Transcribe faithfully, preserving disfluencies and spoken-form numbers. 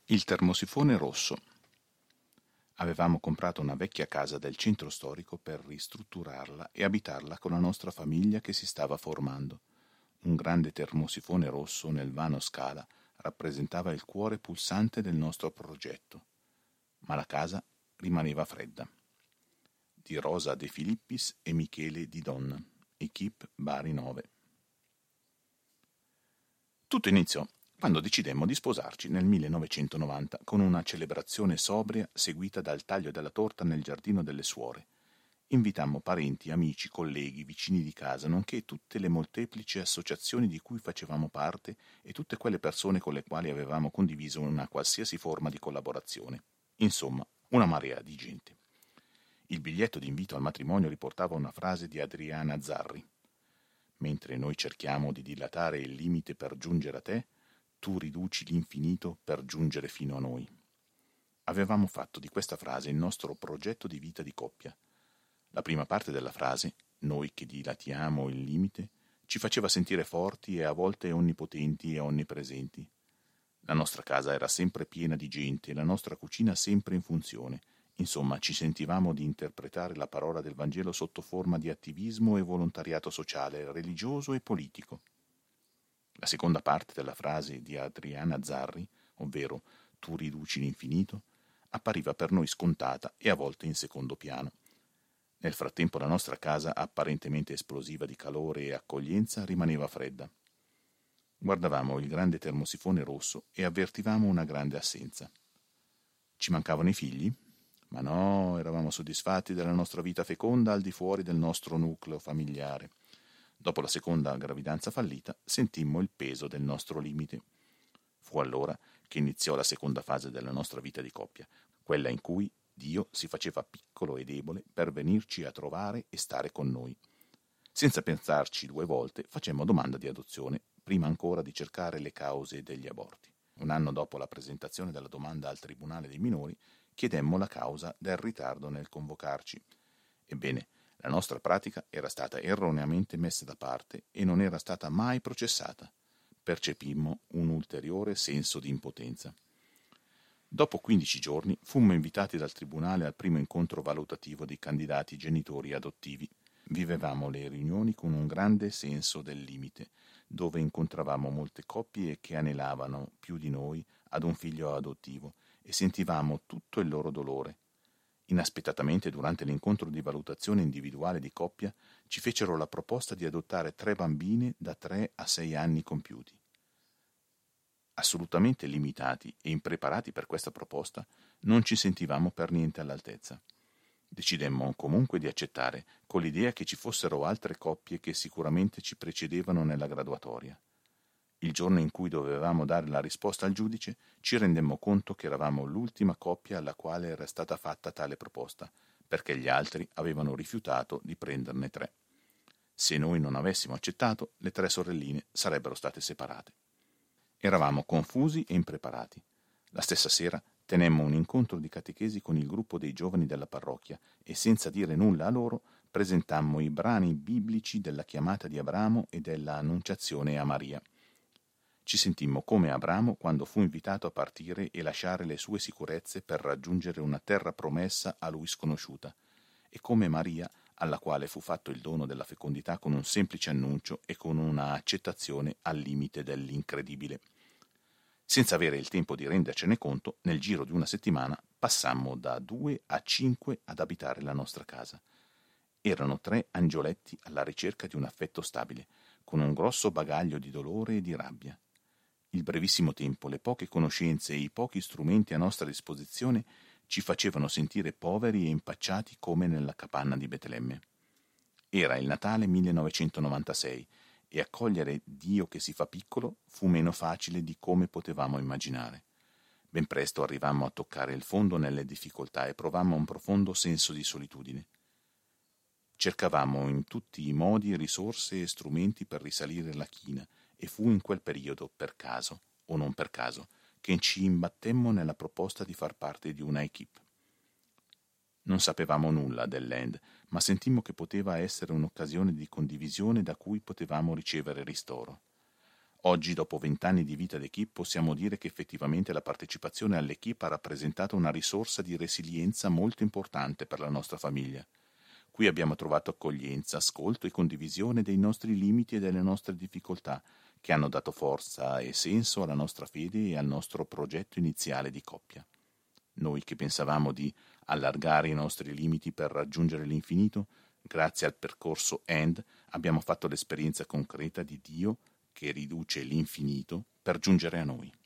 Il termosifone rosso. Avevamo comprato una vecchia casa del centro storico per ristrutturarla e abitarla con la nostra famiglia che si stava formando. Un grande termosifone rosso nel vano scala rappresentava il cuore pulsante del nostro progetto. Ma la casa rimaneva fredda. Di Rosa De Filippis e Michele Di Donna, Equipe Bari nove. Tutto iniziò quando decidemmo di sposarci nel millenovecentonovanta con una celebrazione sobria seguita dal taglio della torta nel giardino delle suore. Invitammo parenti, amici, colleghi, vicini di casa, nonché tutte le molteplici associazioni di cui facevamo parte e tutte quelle persone con le quali avevamo condiviso una qualsiasi forma di collaborazione. Insomma, una marea di gente. Il biglietto d'invito al matrimonio riportava una frase di Adriana Zarri. Mentre noi cerchiamo di dilatare il limite per giungere a te, tu riduci l'infinito per giungere fino a noi. Avevamo fatto di questa frase il nostro progetto di vita di coppia. La prima parte della frase, noi che dilatiamo il limite, ci faceva sentire forti e a volte onnipotenti e onnipresenti. La nostra casa era sempre piena di gente, la nostra cucina sempre in funzione. Insomma, ci sentivamo di interpretare la parola del Vangelo sotto forma di attivismo e volontariato sociale, religioso e politico. La seconda parte della frase di Adriana Zarri, ovvero tu riduci l'infinito, appariva per noi scontata e a volte in secondo piano. Nel frattempo la nostra casa, apparentemente esplosiva di calore e accoglienza, rimaneva fredda. Guardavamo il grande termosifone rosso e avvertivamo una grande assenza. Ci mancavano i figli? Ma no, eravamo soddisfatti della nostra vita feconda al di fuori del nostro nucleo familiare. Dopo la seconda gravidanza fallita, sentimmo il peso del nostro limite. Fu allora che iniziò la seconda fase della nostra vita di coppia, quella in cui Dio si faceva piccolo e debole per venirci a trovare e stare con noi. Senza pensarci due volte, facemmo domanda di adozione, prima ancora di cercare le cause degli aborti. Un anno dopo la presentazione della domanda al Tribunale dei minori, chiedemmo la causa del ritardo nel convocarci. Ebbene, la nostra pratica era stata erroneamente messa da parte e non era stata mai processata. Percepimmo un ulteriore senso di impotenza. Dopo quindici giorni fummo invitati dal tribunale al primo incontro valutativo dei candidati genitori adottivi. Vivevamo le riunioni con un grande senso del limite, dove incontravamo molte coppie che anelavano, più di noi, ad un figlio adottivo e sentivamo tutto il loro dolore. Inaspettatamente, durante l'incontro di valutazione individuale di coppia, ci fecero la proposta di adottare tre bambine da tre a sei anni compiuti. Assolutamente limitati e impreparati per questa proposta, non ci sentivamo per niente all'altezza. Decidemmo comunque di accettare, con l'idea che ci fossero altre coppie che sicuramente ci precedevano nella graduatoria. Il giorno in cui dovevamo dare la risposta al giudice, ci rendemmo conto che eravamo l'ultima coppia alla quale era stata fatta tale proposta, perché gli altri avevano rifiutato di prenderne tre. Se noi non avessimo accettato, le tre sorelline sarebbero state separate. Eravamo confusi e impreparati. La stessa sera tenemmo un incontro di catechesi con il gruppo dei giovani della parrocchia e senza dire nulla a loro presentammo i brani biblici della chiamata di Abramo e della annunciazione a Maria. Ci sentimmo come Abramo quando fu invitato a partire e lasciare le sue sicurezze per raggiungere una terra promessa a lui sconosciuta, e come Maria, alla quale fu fatto il dono della fecondità con un semplice annuncio e con una accettazione al limite dell'incredibile. Senza avere il tempo di rendercene conto, nel giro di una settimana passammo da due a cinque ad abitare la nostra casa. Erano tre angioletti alla ricerca di un affetto stabile, con un grosso bagaglio di dolore e di rabbia. Il brevissimo tempo, le poche conoscenze e i pochi strumenti a nostra disposizione ci facevano sentire poveri e impacciati come nella capanna di Betlemme. Era il Natale millenovecentonovantasei e accogliere Dio che si fa piccolo fu meno facile di come potevamo immaginare. Ben presto arrivammo a toccare il fondo nelle difficoltà e provammo un profondo senso di solitudine. Cercavamo in tutti i modi risorse e strumenti per risalire la china e fu in quel periodo, per caso o non per caso, che ci imbattemmo nella proposta di far parte di una equipe. Non sapevamo nulla del land, ma sentimmo che poteva essere un'occasione di condivisione da cui potevamo ricevere ristoro. Oggi, dopo vent'anni di vita d'Equipe, possiamo dire che effettivamente la partecipazione all'Equipe ha rappresentato una risorsa di resilienza molto importante per la nostra famiglia. Qui abbiamo trovato accoglienza, ascolto e condivisione dei nostri limiti e delle nostre difficoltà, che hanno dato forza e senso alla nostra fede e al nostro progetto iniziale di coppia. Noi che pensavamo di allargare i nostri limiti per raggiungere l'infinito, grazie al percorso End abbiamo fatto l'esperienza concreta di Dio che riduce l'infinito per giungere a noi.